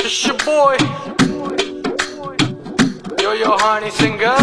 It's your boy, yo honey singer,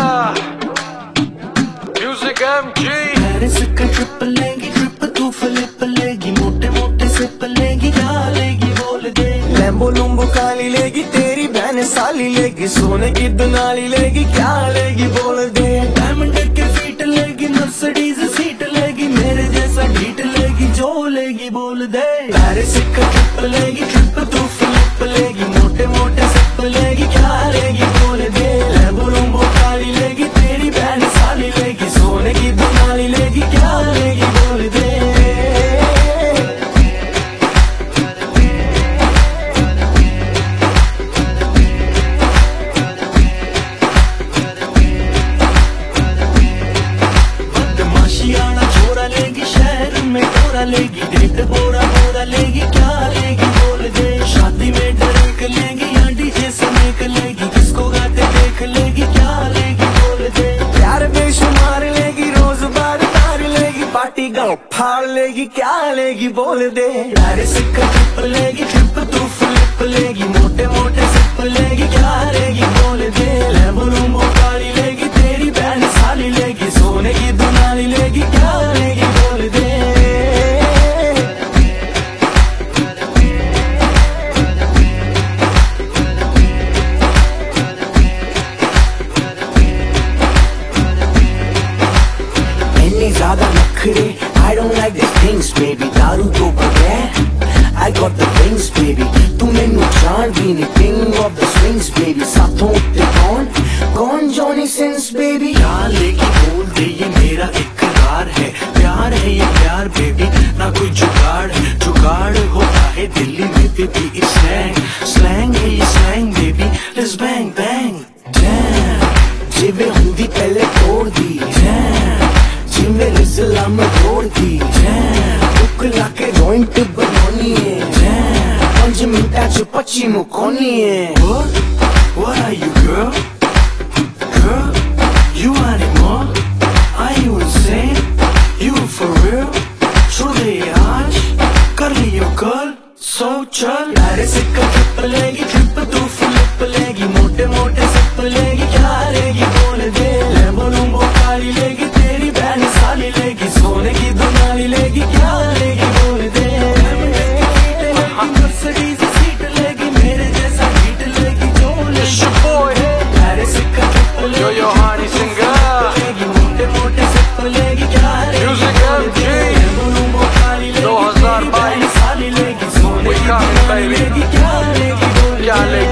music MG। Paris का trip लेगी, trip तू flip लेगी, मोटे मोटे सिप लेगी, क्या लेगी बोल दे। लैम्बो लुम्बो काली लेगी, तेरी बहन साली लेगी, सोने की दुनाली लेगी, क्या लेगी बोल दे। डायमंड के फीट लेगी, मर्सिडीज सीट लेगी, मेरे जैसा ढीठ लेगी, जो लेगी बोल दे। पेरिस का ट्रिप लेगी, ट्रिप तू फ्लिप लेगी, मोटे मोटे सिप लेगी, क्या लेगी बोल दे। लैम्बो लुम्बो काली लेगी, तेरी बहन साली लेगी, सोने की दुनाली लेगी, क्या लेगी बोल दे। बदमाशियाना छोरा लेगी, शहर में टोरा लेगी, डेट बोरा बोरा लेगी, क्या लेगी बोल दे। शादी में डरेक लेगी, या डीजे से मेक लेगी, किसको गाते देख लेगी, क्या लेगी बोल दे। प्यार बेशुमार लेगी, रोज बार तार लेगी, पार्टी गाँव फाड़ लेगी, क्या लेगी बोल दे। पेरिस का ट्रिप लेगी, ट्रिप तू फ्लिप लेगी, मोटे मोटे सिप लेगी, क्या लेगी बोल दे। लैम्बो लुम्बो काली लेगी, तेरी बहन साली लेगी, सोने की दुनाली लेगी, क्या लेगी बोल दे। इतने ज्यादा नखरे, I don't like these things baby, दारू तो बगैर I got the wings baby, तू मैनू जान भी नहीं, king of the swings baby, साथों उत्ते कौन जॉनी सिंस baby। क्या लेगी बोल दे, ये मेरा इकरार है, प्यार है ये प्यार बेबी, ना कोई जुगाड़ है। जुगाड़ होता है दिल्ली में बेबी, स्लैंग है ये slang baby, let's bang bang damn, जिवे हुंदी पहले तोड़ दी damn, जिवे रिजला में तोड़ दी damn, बुक लाके जॉइंट बनानी है damn, 5 मिनटा च 25 मुकोनी है। What are you girl? Girl, you animal? Are you insane? You for real? छोड़े आज कर लियो कल, so चल। पेरिस का ट्रिप लेगी, ट्रिप तू फ्लिप लेगी, मोटे मोटे सिप लेगी, क्या लेगी बोल दे। लैम्बो लुम्बो काली लेगी, तेरी बहन साली लेगी, सोने की दुनाली लेगी, क्या लेगी बोल दे। मर्सिडीज सीट लेगी, मेरे जैसा ढीठ लेगी, जो लेगी। पेरिस का ट्रिप लेगी, Yo honey singer, मोटे मोटे सिप लेगी, क्या लेगी music MG। लैम्बो लुम्बो काली लेगी, तेरी बहन साली लेगी, सोने की दुनाली लेगी, क्या लेगी बोल दे।